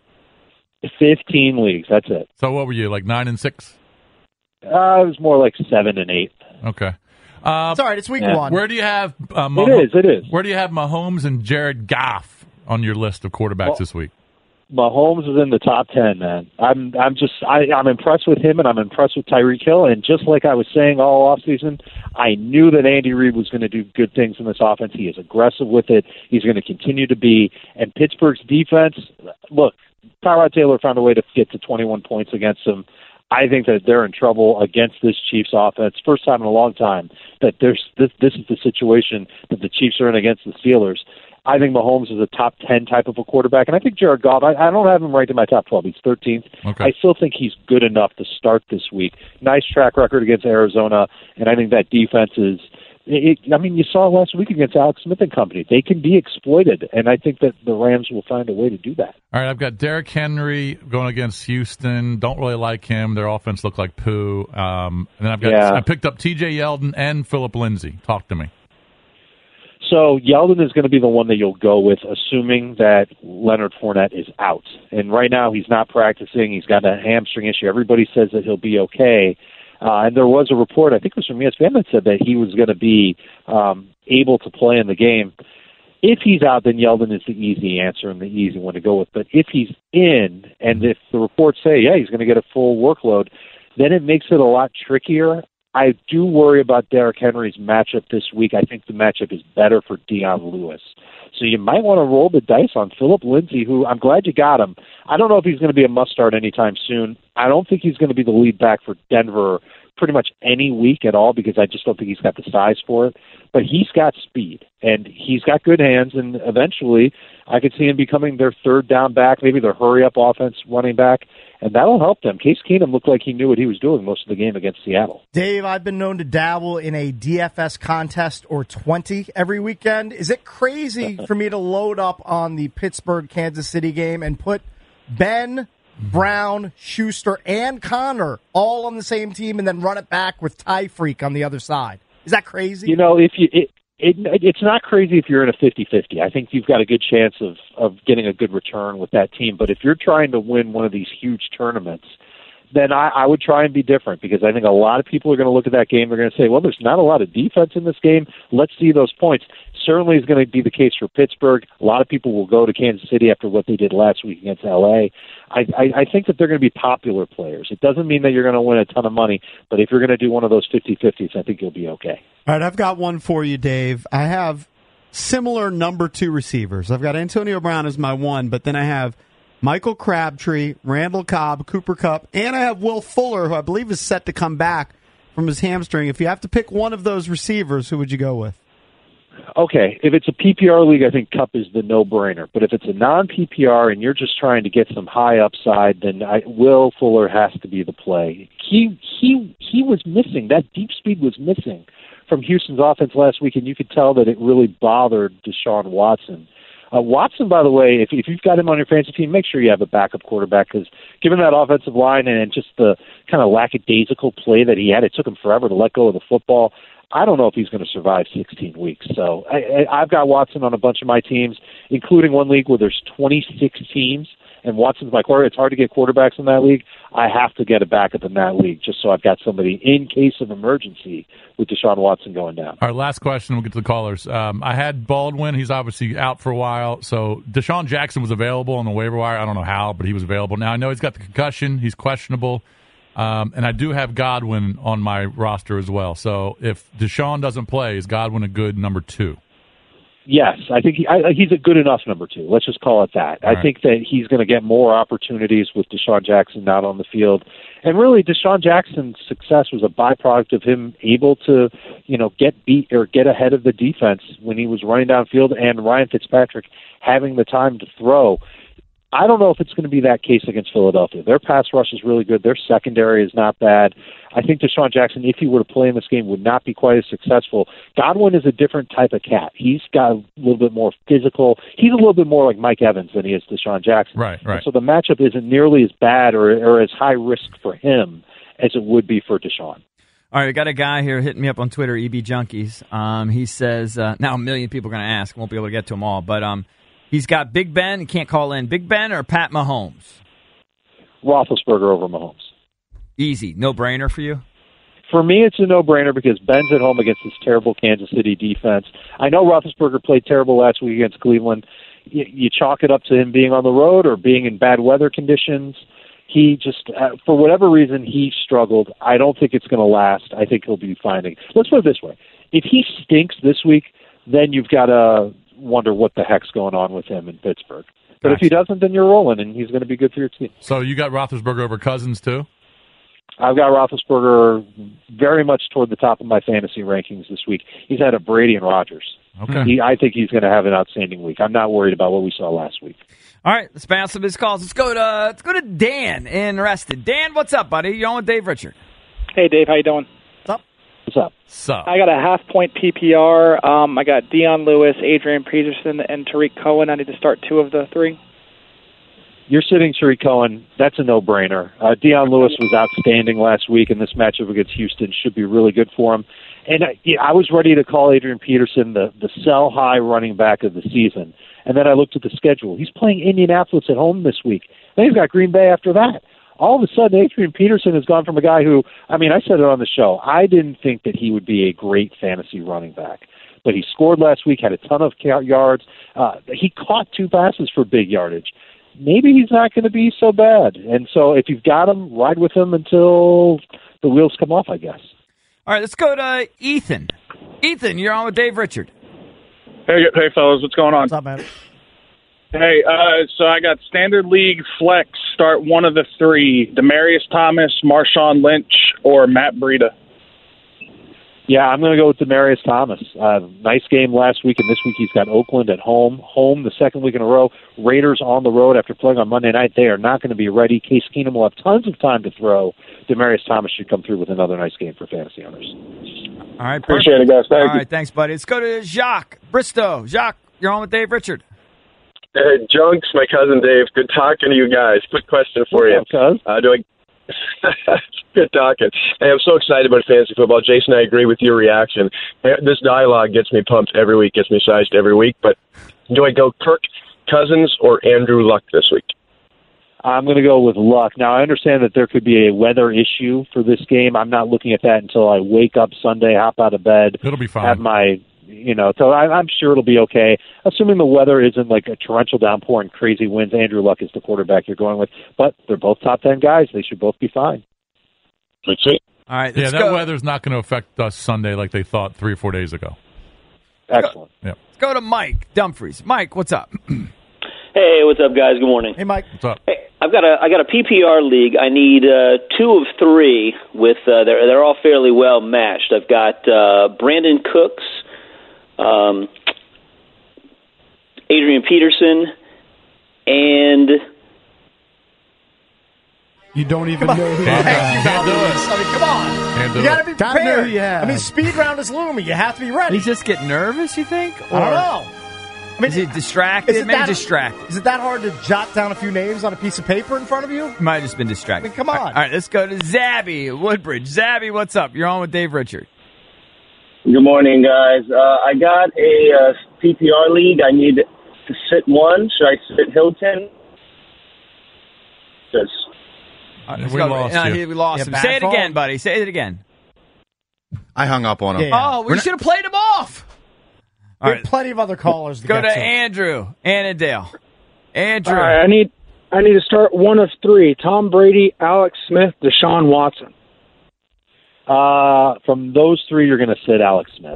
Fifteen leagues. That's it. So what were you, like nine and six? Uh, it was more like seven and eight. Okay. Uh, It's all right. It's week Yeah. one. where do you have uh, Mah- It is. It is. Where do you have Mahomes and Jared Goff on your list of quarterbacks Well, this week? Mahomes is in the top ten, man. I'm I'm just I, I'm impressed with him, and I'm impressed with Tyreek Hill. And just like I was saying all off season, I knew that Andy Reid was going to do good things in this offense. He is aggressive with it. He's going to continue to be. And Pittsburgh's defense, look, Tyrod Taylor found a way to get to twenty-one points against them. I think that they're in trouble against this Chiefs offense. First time in a long time that there's this this is the situation that the Chiefs are in against the Steelers. I think Mahomes is a top ten type of a quarterback, and I think Jared Goff, I, I don't have him ranked in my top twelve. He's thirteenth. Okay. I still think he's good enough to start this week. Nice track record against Arizona, and I think that defense is it, I mean, you saw last week against Alex Smith and company. They can be exploited, and I think that the Rams will find a way to do that. All right, I've got Derrick Henry going against Houston. Don't really like him. Their offense looked like poo. Um, and then I've got Yeah. I picked up T J Yeldon and Philip Lindsay. Talk to me. So Yeldon is going to be the one that you'll go with, assuming that Leonard Fournette is out. And right now he's not practicing. He's got a hamstring issue. Everybody says that he'll be okay. Uh, and there was a report, I think it was from E S P N, that said that he was going to be um, able to play in the game. If he's out, then Yeldon is the easy answer and the easy one to go with. But if he's in, and if the reports say, yeah, he's going to get a full workload, then it makes it a lot trickier. I do worry about Derrick Henry's matchup this week. I think the matchup is better for Dion Lewis. So you might want to roll the dice on Philip Lindsay, who I'm glad you got him. I don't know if he's going to be a must-start anytime soon. I don't think he's going to be the lead back for Denver pretty much any week at all because I just don't think he's got the size for it. But he's got speed, and he's got good hands, and eventually I could see him becoming their third down back, maybe their hurry-up offense running back, and that'll help them. Case Keenum looked like he knew what he was doing most of the game against Seattle. Dave, I've been known to dabble in a D F S contest or twenty every weekend. Is it crazy for me to load up on the Pittsburgh-Kansas City game and put Ben, Brown, Schuster, and Connor all on the same team and then run it back with Ty Freak on the other side? Is that crazy? You know, if you it, it it's not crazy if you're in a fifty-fifty. I think you've got a good chance of of getting a good return with that team. But if you're trying to win one of these huge tournaments, then I, I would try and be different because I think a lot of people are going to look at that game. They're going to say, well, there's not a lot of defense in this game. Let's see those points. Certainly is going to be the case for Pittsburgh. A lot of people will go to Kansas City after what they did last week against L A. I, I, I think that they're going to be popular players. It doesn't mean that you're going to win a ton of money, but if you're going to do one of those fifty-fifties, I think you'll be okay. All right, I've got one for you, Dave. I have similar number two receivers. I've got Antonio Brown as my one, but then I have Michael Crabtree, Randall Cobb, Cooper Kupp, and I have Will Fuller, who I believe is set to come back from his hamstring. If you have to pick one of those receivers, who would you go with? Okay, if it's a P P R league, I think Kupp is the no-brainer. But if it's a non-P P R and you're just trying to get some high upside, then I, Will Fuller has to be the play. He he he was missing. That deep speed was missing from Houston's offense last week, and you could tell that it really bothered Deshaun Watson. Uh, Watson, by the way, if, if you've got him on your fantasy team, make sure you have a backup quarterback because given that offensive line and just the kind of lackadaisical play that he had, it took him forever to let go of the football. I don't know if he's going to survive sixteen weeks. So I, I, I've got Watson on a bunch of my teams, including one league where there's twenty-six teams, and Watson's my quarterback. It's hard to get quarterbacks in that league. I have to get a backup in that league just so I've got somebody in case of emergency with Deshaun Watson going down. All right, last question. We'll get to the callers. Um, I had Baldwin. He's obviously out for a while. So Deshaun Jackson was available on the waiver wire. I don't know how, but he was available. Now, I know he's got the concussion. He's questionable. Um, and I do have Godwin on my roster as well. So if Deshaun doesn't play, is Godwin a good number two? Yes, I think he, I, he's a good enough number two. Let's just call it that. All I right. think that he's going to get more opportunities with Deshaun Jackson not on the field. And really, Deshaun Jackson's success was a byproduct of him able to, you know, get beat or get ahead of the defense when he was running downfield, and Ryan Fitzpatrick having the time to throw. I don't know if it's going to be that case against Philadelphia. Their pass rush is really good. Their secondary is not bad. I think Deshaun Jackson, if he were to play in this game, would not be quite as successful. Godwin is a different type of cat. He's got a little bit more physical. He's a little bit more like Mike Evans than he is Deshaun Jackson. Right, right. And so the matchup isn't nearly as bad or, or as high risk for him as it would be for Deshaun. All right, we got a guy here hitting me up on Twitter, E B Junkies. Um, he says, uh, now a million people are going to ask. Won't be able to get to them all, but um, he's got Big Ben. He can't call in. Big Ben or Pat Mahomes? Roethlisberger over Mahomes. Easy. No-brainer for you? For me, it's a no-brainer because Ben's at home against this terrible Kansas City defense. I know Roethlisberger played terrible last week against Cleveland. You, you chalk it up to him being on the road or being in bad weather conditions. He just, uh, for whatever reason, he struggled. I don't think it's going to last. I think he'll be finding. Let's put it this way. If he stinks this week, then you've got to wonder what the heck's going on with him in Pittsburgh. But Gotcha. if he doesn't, then you're rolling, and he's going to be good for your team. So you got Roethlisberger over Cousins, too? I've got Roethlisberger very much toward the top of my fantasy rankings this week. He's had a Brady and Rodgers. Okay. He, I think he's going to have an outstanding week. I'm not worried about what we saw last week. All right, let's bounce some of his calls. Let's go to let's go to Dan in Reston. Dan, what's up, buddy? You're on with Dave Richard. Hey, Dave. How you doing? What's up? So I got a half-point P P R. Um, I got Dion Lewis, Adrian Peterson, and Tariq Cohen. I need to start two of the three. You're sitting Tariq Cohen. That's a no-brainer. Uh, Dion Lewis was outstanding last week, and this matchup against Houston should be really good for him. And I, yeah, I was ready to call Adrian Peterson the, the sell-high running back of the season. And then I looked at the schedule. He's playing Indianapolis at home this week. Then he's got Green Bay after that. All of a sudden, Adrian Peterson has gone from a guy who, I mean, I said it on the show, I didn't think that he would be a great fantasy running back. But he scored last week, had a ton of yards. Uh, he caught two passes for big yardage. Maybe he's not going to be so bad. And so if you've got him, ride with him until the wheels come off, I guess. All right, let's go to Ethan. Ethan, you're on with Dave Richard. Hey, hey, fellas, what's going on? What's up, man? Hey, uh, so I got Standard League Flex, start one of the three, Demaryius Thomas, Marshawn Lynch, or Matt Breida. Yeah, I'm going to go with Demaryius Thomas. Uh, nice game last week, and this week he's got Oakland at home. Home the second week in a row. Raiders on the road after playing on Monday night. They are not going to be ready. Case Keenum will have tons of time to throw. Demaryius Thomas should come through with another nice game for fantasy owners. All right, Appreciate perfect. it, guys. Thank All you. right, thanks, buddy. Let's go to Jacques Bristow. Jacques, you're on with Dave Richard. Hey, Junks, my cousin Dave. Good talking to you guys. Quick question for you. Uh, do I? Good talking. Hey, I'm so excited about fantasy football. Jason, I agree with your reaction. This dialogue gets me pumped every week, gets me sized every week. But do I go Kirk Cousins or Andrew Luck this week? I'm going to go with Luck. Now, I understand that there could be a weather issue for this game. I'm not looking at that until I wake up Sunday, hop out of bed. It'll be fine. Have my, you know, so I, I'm sure it'll be okay. Assuming the weather isn't like a torrential downpour and crazy winds, Andrew Luck is the quarterback you're going with. But they're both top ten guys. They should both be fine. That's it. All right, yeah, let's that go. weather's not going to affect us Sunday like they thought three or four days ago. Excellent. Yeah. Let's go to Mike Dumfries. Mike, what's up? Hey, what's up, guys? Good morning. Hey, Mike. What's up? Hey, I've got a I got a P P R league. I need uh, two of three. With uh, they're they're all fairly well matched. I've got uh, Brandon Cooks, um, Adrian Peterson, and You don't even Come know on. who Can't you have. Can't do it. I mean, come on. Can't do You got to it. be Gotta know prepared. who you have. I mean, speed round is looming. You have to be ready. He's just getting nervous, you think? I don't Or know. I mean, Is he distracted? is it Maybe that- distracted. Is it that hard to jot down a few names on a piece of paper in front of you? Might have just been distracted. I mean, come on. All right, all right, let's go to Zabby Woodbridge. Zabby, what's up? You're on with Dave Richard. Good morning, guys. Uh, I got a uh, P P R league. I need to sit one. Should I sit Hilton? Yes. All right, let's We go. lost No, you. he- we lost Yeah, him. bad Say it phone. again, buddy. Say it again. I hung up on him. Yeah. Oh, we should have played him off. All There are right, plenty of other callers to go get to to. Andrew Annandale. Andrew, All right, I need I need to start one of three: Tom Brady, Alex Smith, Deshaun Watson. Uh, from those three, you're going to sit Alex Smith.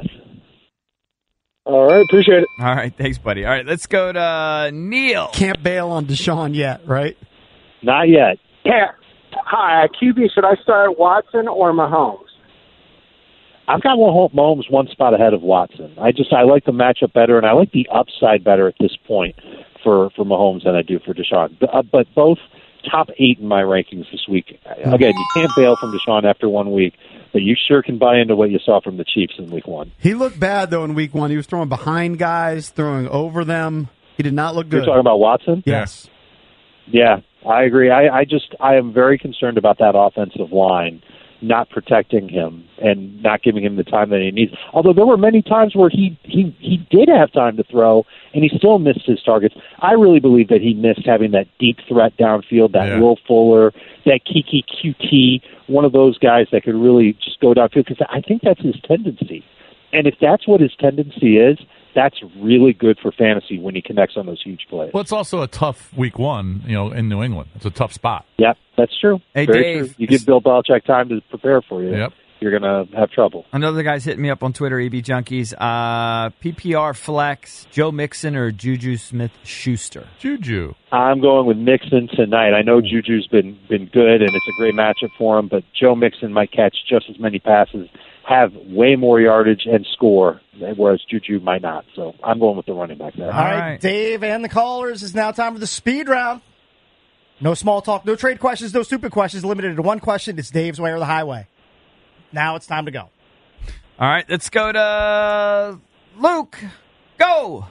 All right, appreciate it. All right, thanks, buddy. All right, let's go to Neil. Can't bail on Deshaun yet, right? Not yet. Yeah. Hi, Q B. Should I start Watson or Mahomes? I've got Mahomes one spot ahead of Watson. I just I like the matchup better, and I like the upside better at this point for, for Mahomes than I do for Deshaun. But, uh, but both top eight in my rankings this week. Again, you can't bail from Deshaun after one week, but you sure can buy into what you saw from the Chiefs in week one. He looked bad, though, in week one. He was throwing behind guys, throwing over them. He did not look good. You're talking about Watson? Yes. Yeah, I agree. I, I just I am very concerned about that offensive line not protecting him and not giving him the time that he needs. Although there were many times where he, he, he did have time to throw, and he still missed his targets. I really believe that he missed having that deep threat downfield, that Yeah. Will Fuller, that Kiki Q T, one of those guys that could really just go downfield, because I think that's his tendency. And if that's what his tendency is, that's really good for fantasy when he connects on those huge plays. Well, it's also a tough week one, you know, in New England. It's a tough spot. Yep, that's true. Hey, Very Dave. true. You give Bill Belichick time to prepare for you. Yep. You're going to have trouble. Another guy's hitting me up on Twitter, E B Junkies. Uh, P P R flex, Joe Mixon or Juju Smith-Schuster? Juju. I'm going with Mixon tonight. I know Juju's been been good, and it's a great matchup for him, but Joe Mixon might catch just as many passes, have way more yardage, and score, whereas Juju might not. So I'm going with the running back there. All right, Dave and the callers, it's now time for the speed round. No small talk, no trade questions, no stupid questions, limited to one question. It's Dave's way or the highway. Now it's time to go. All right, let's go to Luke. Go.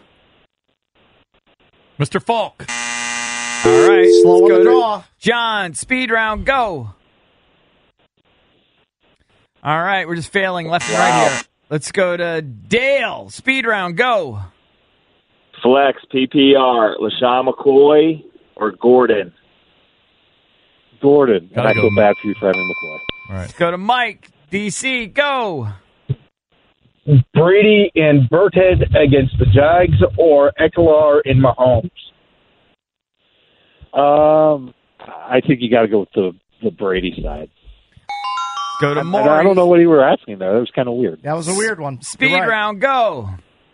Mister Falk. All right, Slow let's on go the to draw. John, speed round, go. All right, we're just failing left and right here. Let's go to Dale, speed round, go. Flex, P P R, LaShawn McCoy or Gordon? Gordon. And Gotta I go, feel Mike. bad for you for having McCoy. All right. Let's go to Mike, D C, go. Brady and Burkhead against the Jags or Eckler and Mahomes? Um, I think you got to go with the, the Brady side. Go to And Maury. I don't know what you were asking there. That was kind of weird. That was a weird one. Speed You're right. round, go.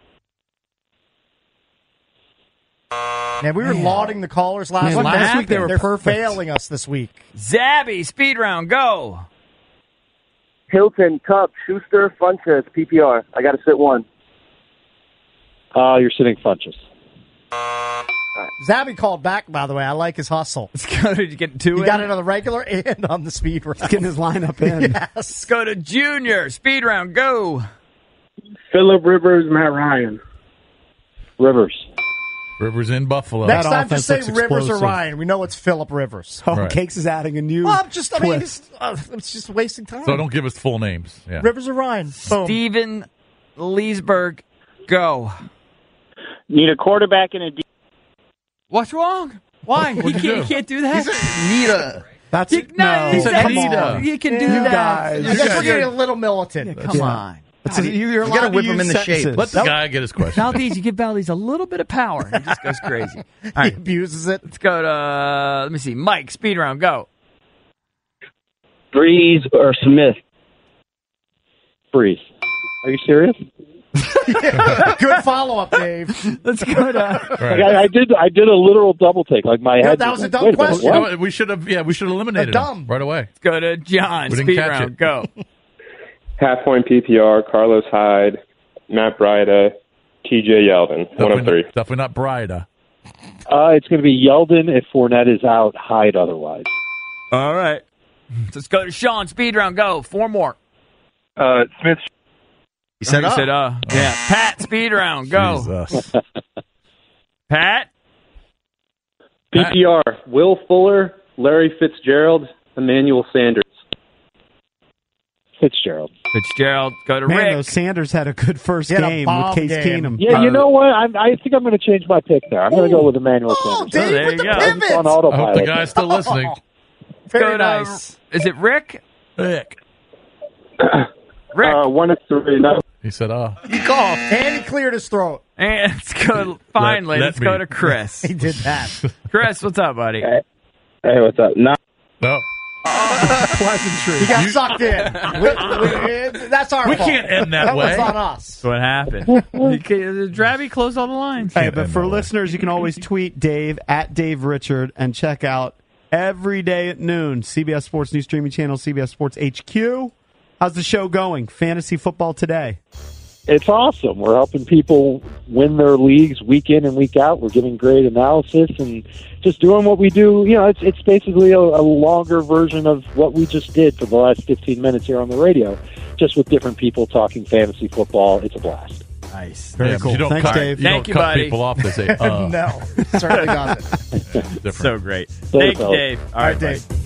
Man, we were lauding the callers last Man, week. last They're- week they were they're perfect. failing us this week. Zabby, speed round, go. Hilton, Cup, Schuster, Funches, P P R. I got to sit one. Uh, you're sitting Funches. Zabby called back, by the way. I like his hustle. Let's go to get two. He in. got it on the regular and on the speed round. Getting his lineup in. Yes. Let's go to Junior, speed round, go. Phillip Rivers, Matt Ryan. Rivers. Rivers in Buffalo. Next That time, just say offense looks Rivers or explosive. Ryan. We know it's Phillip Rivers. Oh, Right. Cakes is adding a new Well, I'm just, I mean, twist. it's, uh, it's just wasting time. So don't give us full names. Yeah. Rivers or Ryan. Boom. Steven Leesburg, go. Need a quarterback and a D. What's wrong? Why? He What'd can't, you he do? can't do that. Nita. That's He, no, no. he said said come he's- on. he can do You that. guys. I guess we're getting a little militant. Yeah, come Yeah. on. It's a, you're You gotta allowed whip to him use into shape. sentences. Let the guy get his question. Valdez, you give Valdez a little bit of power. He just goes crazy. All He right, abuses it. let's go to, uh, let me see, Mike, speed round, go. Breeze or Smith? Breeze. Are you serious? Good follow up, Dave. Let's go to, Right. Like, I, I did. I did a literal double take. Like my Yeah, head. that was a like, dumb wait minute, question. You know what? what? We should have. Yeah, we should have eliminated A him dumb. right away. let's go to John, We didn't speed catch round, it. go. Half point P P R, Carlos Hyde, Matt Breida, T J Yeldon. One of Definitely- three. Definitely not Brida. Uh, it's going to be Yeldon if Fournette is out. Hyde otherwise. All right. Let's go to Sean, speed round, go. Four more. Uh, Smith. He said, He "Oh, said, uh, yeah. Pat, speed round, go. Jesus. Pat, P P R, Will Fuller, Larry Fitzgerald, Emmanuel Sanders. Fitzgerald. Fitzgerald, go to Man, Rick. those Sanders had a good first He had a game bomb with Case game. Keenum. Yeah, Uh, you know what? I, I think I'm going to change my pick there. I'm going to go with Emmanuel Oh, Sanders. Dave there with you the go. pivot. On I hope autopilot. the guy's still listening. Very go to, nice. Is it Rick? Rick. Rick. Uh, one of three. No. He said, "Oh, He called. And he cleared his throat. And let's go. Finally, let let's me. go to Chris. He did that. Chris, what's up, buddy? Hey, hey what's up? No. No. Pleasantry. He got sucked in. We, we, that's our We fault. can't end that That way. was on us. That's what happened. Drabby closed all the lines. Hey, but for listeners, you can always tweet Dave at Dave Richard and check out every day at noon C B S Sports News Streaming Channel, C B S Sports H Q. How's the show going? Fantasy Football Today. It's awesome. We're helping people win their leagues week in and week out. We're giving great analysis and just doing what we do. You know, it's it's basically a, a longer version of what we just did for the last fifteen minutes here on the radio, just with different people talking fantasy football. It's a blast. Nice. Very yeah, cool. You don't Thanks, cut, Dave. You Thank don't you, cut buddy. people off to say, uh. No, certainly doesn't. So great. Later, Thank you, fellas. Dave. All All right, right, Dave. buddy.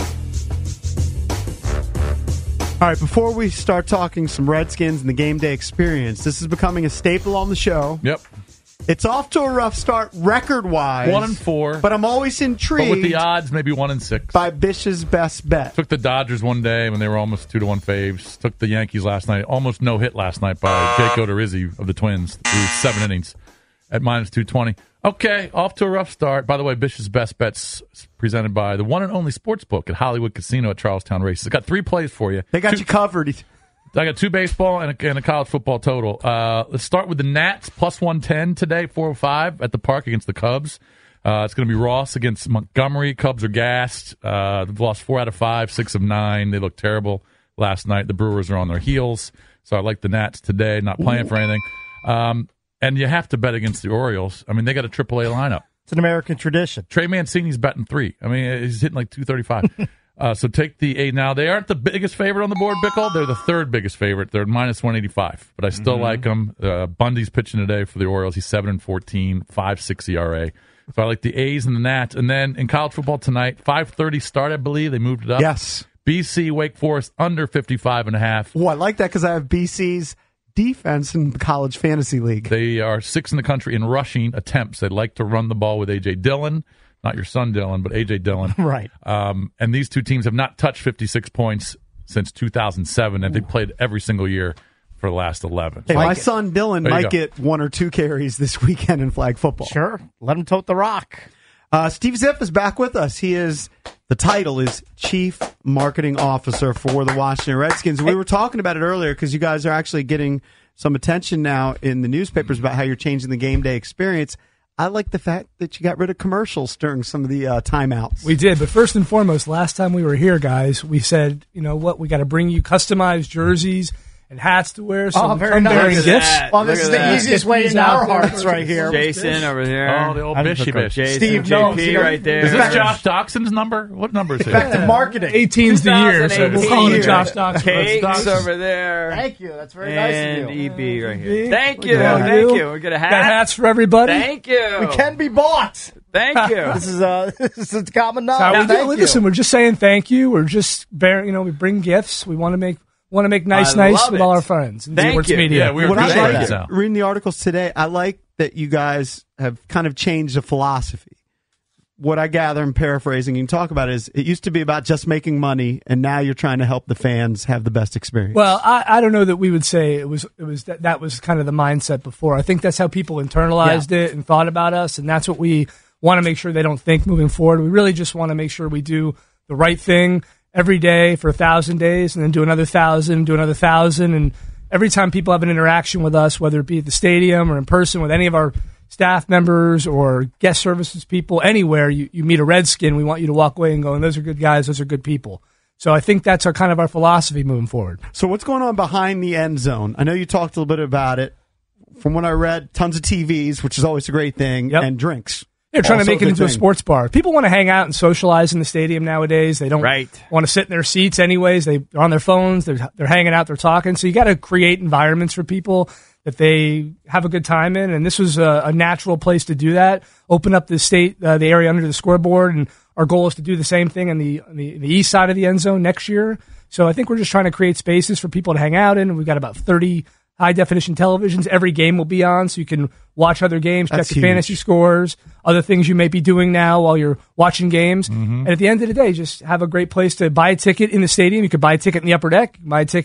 All right, before we start talking some Redskins and the game day experience, this is becoming a staple on the show. Yep. It's off to a rough start record-wise. One and four. But I'm always intrigued But with the odds, maybe one and six. by Bish's best bet. Took the Dodgers one day when they were almost two to one faves. Took the Yankees last night. Almost no hit last night by Jake Odorizzi of the Twins through seven innings at minus two twenty. Okay, off to a rough start. By the way, Bish's best bets presented by the one and only sportsbook at Hollywood Casino at Charlestown Races. I got three plays for you. They got two, you covered. I got two baseball and a, and a college football total. Uh, let's start with the Nats plus one ten today, four oh five at the Park against the Cubs. Uh, it's going to be Ross against Montgomery. Cubs are gassed. Uh, they've lost four out of five, six of nine. They look terrible last night. The Brewers are on their heels, so I like the Nats today. Not playing for anything. Um, and you have to bet against the Orioles. I mean, they got a triple A lineup. It's an American tradition. Trey Mancini's betting three. I mean, he's hitting like two thirty-five. uh, so take the eight. Now, they aren't the biggest favorite on the board, Bickle. They're the third biggest favorite. They're minus one eighty-five. But I still Mm-hmm. like them. Uh, Bundy's pitching today for the Orioles. He's seven and fourteen, five point six E R A. So I like the A's and the Nats. And then in college football tonight, five thirty start, I believe. They moved it up. Yes. B C, Wake Forest, under fifty-five and a half. Oh, I like that because I have B C's defense in the college fantasy league. They are sixth in the country in rushing attempts. They like to run the ball with A J. Dillon. Not your son Dillon, but A J. Dillon. Right. Um, and these two teams have not touched fifty-six points since two thousand seven, and they played every single year for the last eleven. Hey, So- my son Dylan There you might go. get one or two carries this weekend in flag football. Sure. Let him tote the rock. Uh, Steve Ziff is back with us. He is, the title is Chief Marketing Officer for the Washington Redskins. We were talking about it earlier because you guys are actually getting some attention now in the newspapers about how you're changing the game day experience. I like the fact that you got rid of commercials during some of the uh, timeouts. We did, but first and foremost, last time we were here, guys, we said, you know what, we got to bring you customized jerseys and hats to wear. So Oh, we very come nice. bearing Look at gifts. that. Well, this Look is at the that. easiest way in our hearts right here. Jason over here. Oh, the old Bishy Bish. Jason, Steve J knows. P You know, right there. Is this Josh Doxson's number? What number is it? Back to marketing. eighteen's the year, so we'll call it a Josh Doxson. Cakes over there. Thank you. That's very nice And of you. E B right here. Yeah. Thank you. Yeah. Thank you. We got a hat. Got hats for everybody. Thank you. We can be bought. Thank you. This is uh, this is common That's how knowledge. we do. Thank you. Listen, we're just saying thank you. We're just bearing, you know, we bring gifts. We want to make want to make nice, I nice love with it. all our friends. in Thank sports you. media. Yeah, we What I appreciate like it. now. reading the articles today, I like that you guys have kind of changed the philosophy. What I gather, and paraphrasing, you can talk about is it used to be about just making money, and now you're trying to help the fans have the best experience. Well, I, I don't know that we would say it was it was that, that was kind of the mindset before. I think that's how people internalized it and thought about us, and that's what we want to make sure they don't think moving forward. We really just want to make sure we do the right thing every day for a thousand days, and then do another thousand, do another thousand, and every time people have an interaction with us, whether it be at the stadium or in person with any of our staff members or guest services people, anywhere you, you meet a Redskin, we want you to walk away and go, and those are good guys, those are good people. So I think that's our kind of our philosophy moving forward. So what's going on behind the end zone? I know you talked a little bit about it. From what I read, tons of T Vs, which is always a great thing, Yep. and drinks. They're trying Also to make it good into a thing. sports bar. People want to hang out and socialize in the stadium nowadays. They don't Right. want to sit in their seats anyways. They, they're on their phones. They're, they're hanging out. They're talking. So you got to create environments for people that they have a good time in. And this was a, a natural place to do that. Open up the state, uh, the area under the scoreboard. And our goal is to do the same thing on the, on the, the east side of the end zone next year. So I think we're just trying to create spaces for people to hang out in. We've got about thirty high definition televisions. Every game will be on, so you can watch other games, That's check your huge. fantasy scores, other things you may be doing now while you're watching games. And at the end of the day, just have a great place to buy a ticket in the stadium. You could buy a ticket in the upper deck, buy a ticket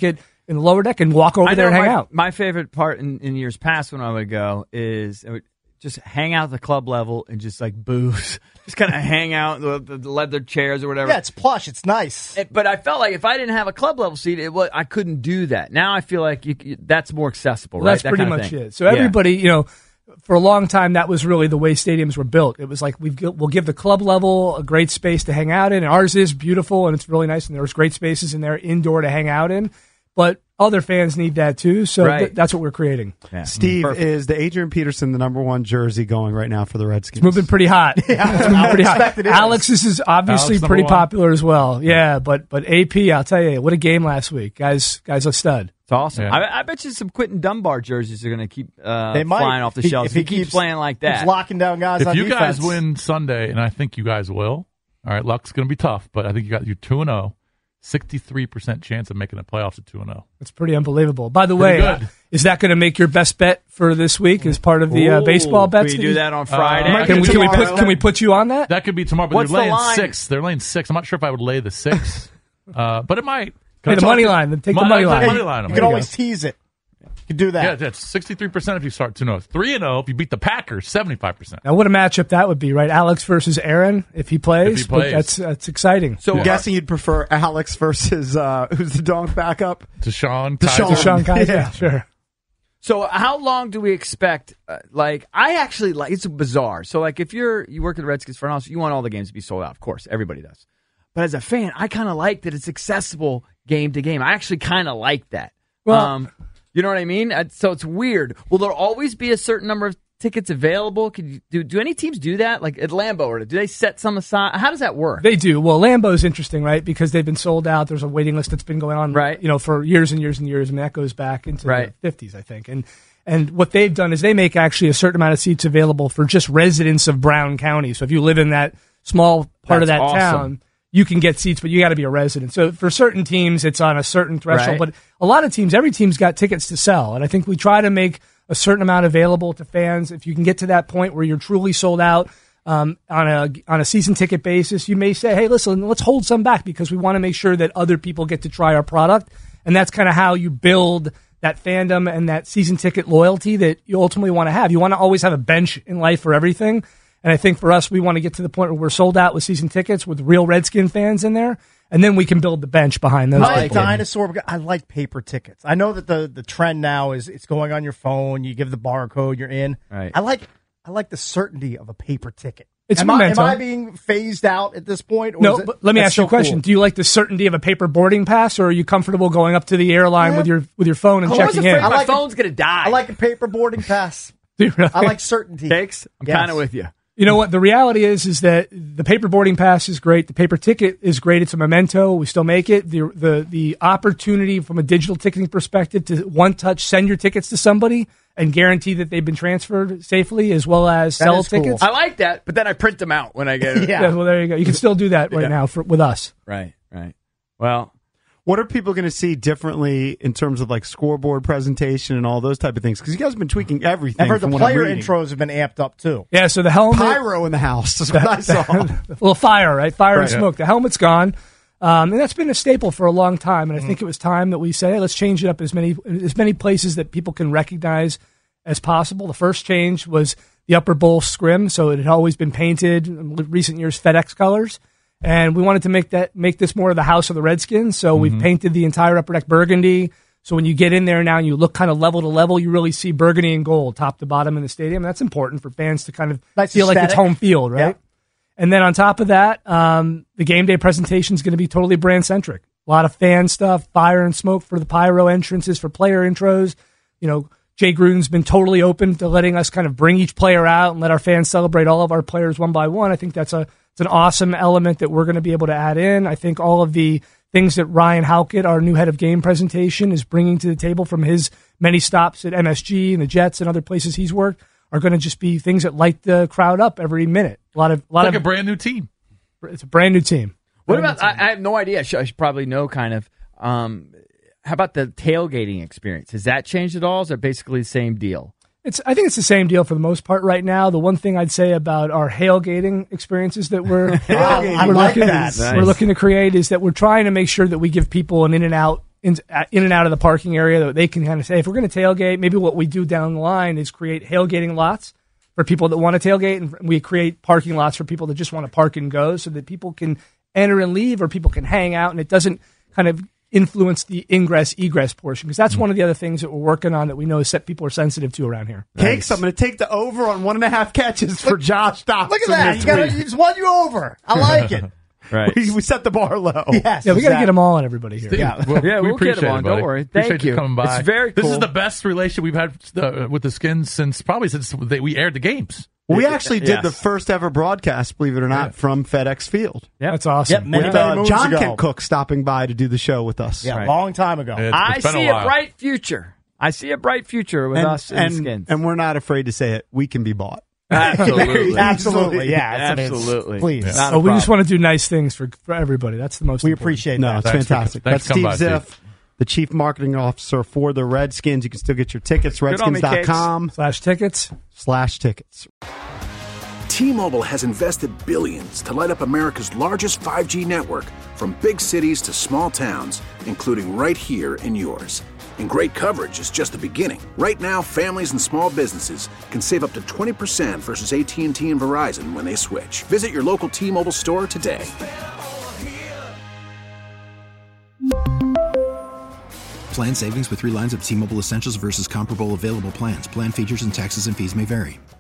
in the lower deck and walk over I there and know hang my, out. My favorite part in, in years past when I would go is I would just hang out at the club level and just like booze. Just kind of hang out in the, the leather chairs or whatever. Yeah, it's plush. It's nice. It, but I felt like if I didn't have a club level seat, it was, I couldn't do that. Now I feel like you, you, that's more accessible, Well, right? that's That pretty kind of much thing. it. So everybody, Yeah. you know, for a long time, that was really the way stadiums were built. It was like we've, we'll give the club level a great space to hang out in. And ours is beautiful, and it's really nice, and there's great spaces in there indoor to hang out in. But other fans need that too, so Right. th- that's what we're creating. Steve, Perfect. is the Adrian Peterson the number one jersey going right now for the Redskins? It's moving pretty hot. Yeah, It's moving I would pretty hot. expect it is. Alex's is obviously Alex, number pretty one. popular as well. Yeah, but but A P, I'll tell you, what a game last week, guys. Guys, a stud. It's awesome. Yeah. I, I bet you some Quentin Dunbar jerseys are going to keep uh, They might. flying off the If he- shelves. if If he, he keeps, keeps- playing like that. keeps locking down guys If on you defense. guys win Sunday, and I think you guys will, all right, luck's going to be tough, but I think you got you two and zero, sixty-three percent chance of making the playoffs at two and zero. That's pretty unbelievable. By the Pretty way, uh, good. is that going to make your best bet for this week as part of the uh, Ooh, baseball bets? we do that on Uh, Friday? Can we, can we put can we put you on that? That could be tomorrow, but What's they're the laying line? six. They're laying six. I'm not sure if I would lay the six, uh, but it might. Hey, I the talk money to- line. Take the Mon- money I'll line. money line You them. can always tease it. You can do that. Yeah, that's sixty-three percent if you start two and oh. three and oh if you beat the Packers, seventy-five percent. Now, what a matchup that would be, right? Alex versus Aaron, if he plays. If he But plays. that's that's exciting. So I'm guessing you'd prefer Alex versus uh, who's the dog backup? Deshaun Deshaun. Deshaun Kaiser, Yeah. sure. So how long do we expect? Uh, like I actually like it's bizarre. So like if you're you work at the Redskins front office, you want all the games to be sold out. Of course, everybody does. But as a fan, I kind of like that it's accessible game to game. I actually kind of like that. Well- um, you know what I mean? Uh, So it's weird. Will there always be a certain number of tickets available? Can you do do any teams do that? Like at Lambeau, or do they set some aside? How does that work? They do. Well, Lambeau's interesting, right? Because they've been sold out. There's a waiting list that's been going on, Right. You know, for years and years and years. I mean, that goes back into Right. the fifties, I think. And and what they've done is they make actually a certain amount of seats available for just residents of Brown County. So if you live in that small part of That's that awesome. town, you can get seats, but you got to be a resident. So for certain teams, it's on a certain threshold. Right. But a lot of teams, every team's got tickets to sell, and I think we try to make a certain amount available to fans. If you can get to that point where you're truly sold out um, on a on a season ticket basis, you may say, "Hey, listen, let's hold some back because we want to make sure that other people get to try our product." And that's kind of how you build that fandom and that season ticket loyalty that you ultimately want to have. You want to always have a bench in life for everything. And I think for us, we want to get to the point where we're sold out with season tickets with real Redskin fans in there, and then we can build the bench behind those I like people. dinosaur. I like paper tickets. I know that the, the trend now is it's going on your phone. You give the barcode, you're in. Right. I like I like the certainty of a paper ticket. It's am, a I, am memento. I being phased out at this point? Or No, is it, but let me that's ask you a so question. cool? Do you like the certainty of a paper boarding pass, or are you comfortable going up to the airline Yeah. with your with your phone and I was checking afraid in? my like it. phone's gonna die. I like a paper boarding pass. Do you really? I like certainty. Takes. I'm Yes. kind of with you. You know what? The reality is, is that the paper boarding pass is great. The paper ticket is great. It's a memento. We still make it. The the the opportunity from a digital ticketing perspective to one touch send your tickets to somebody and guarantee that they've been transferred safely, as well as That sell is cool. tickets. I like that, but then I print them out when I get it. Yeah. Yeah, well, there you go. You can still do that right Yeah. now for, with us. Right. Right. Well, What are people going to see differently in terms of like scoreboard presentation and all those type of things? Because you guys have been tweaking everything. I've heard the from what I'm player reading. intros have been amped up too. Yeah, so the helmet. Pyro in the house. That's what I saw. a little fire, right? Fire Right. and smoke. The helmet's gone. Um, and that's been a staple for a long time. And I think it was time that we say, hey, let's change it up as many as many places that people can recognize as possible. The first change was the upper bowl scrim, so it had always been painted in recent years FedEx colors. And we wanted to make that make this more of the house of the Redskins. So we've painted the entire upper deck burgundy. So when you get in there now and you look kind of level to level, you really see burgundy and gold top to bottom in the stadium. That's important for fans to kind of Nice feel like it's aesthetic. home field, right? Yeah. And then on top of that, um, the game day presentation is going to be totally brand centric. A lot of fan stuff, fire and smoke for the pyro entrances, for player intros. You know, Jay Gruden's been totally open to letting us kind of bring each player out and let our fans celebrate all of our players one by one. I think that's a it's an awesome element that we're going to be able to add in. I think all of the things that Ryan Howkett, our new head of game presentation, is bringing to the table from his many stops at M S G and the Jets and other places he's worked are going to just be things that light the crowd up every minute. A lot of, a lot Like of a brand new team. It's a brand new team. what Brand new about? team. I, I have no idea. I should, I should probably know. Kind of. Um, how about the tailgating experience? Has that changed at all? Is it basically the same deal? It's. I think it's the same deal for the most part right now. The one thing I'd say about our hailgating experiences that we're, I we're like looking, that. we're Nice. looking to create is that we're trying to make sure that we give people an in and out in, in and out of the parking area that they can kind of say, if we're going to tailgate, maybe what we do down the line is create tailgating lots for people that want to tailgate, and we create parking lots for people that just want to park and go, so that people can enter and leave, or people can hang out, and it doesn't kind of influence the ingress egress portion, because that's mm. one of the other things that we're working on that we know set people are sensitive to around here. Cakes, nice. I'm going to take the over on one and a half catches for Josh Dobbs. Look at that! You, gotta, you just won you over. I like it. Right. We, we set the bar low. Yes, yeah, we got to get them all on everybody here. Steve, yeah, well, yeah, we we'll appreciate get them on. it, buddy. Don't worry. Appreciate Thank you. Coming by. It's very cool. This is the best relationship we've had uh, with the Skins since probably since they, we aired the games. We actually did yes. the first ever broadcast, believe it or not, yeah. from FedEx Field. Yeah, that's awesome. Yep, many, with, many uh, moons John ago. Kent Cook stopping by to do the show with us. Yeah, right. long time ago. It's, I it's been see a, a while. bright future. I see a bright future with and, us and, and, the Skins. and we're not afraid to say it. We can be bought. Absolutely. Absolutely. Yeah. Absolutely. Please. Yeah. So we just want to do nice things for, for everybody. That's the most We important. appreciate No, that. it's Thanks fantastic. For, That's Steve by, Ziff, Steve. the Chief Marketing Officer for the Redskins. You can still get your tickets, Good on redskins me, dot com Slash tickets. slash tickets. T-Mobile has invested billions to light up America's largest five G network, from big cities to small towns, including right here in yours. And great coverage is just the beginning. Right now, families and small businesses can save up to twenty percent versus A T and T and Verizon when they switch. Visit your local T-Mobile store today. Plan savings with three lines of T-Mobile Essentials versus comparable available plans. Plan features and taxes and fees may vary.